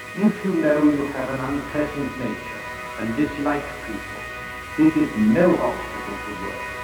If you know you have an unpleasant nature and dislike people, this is no obstacle to work.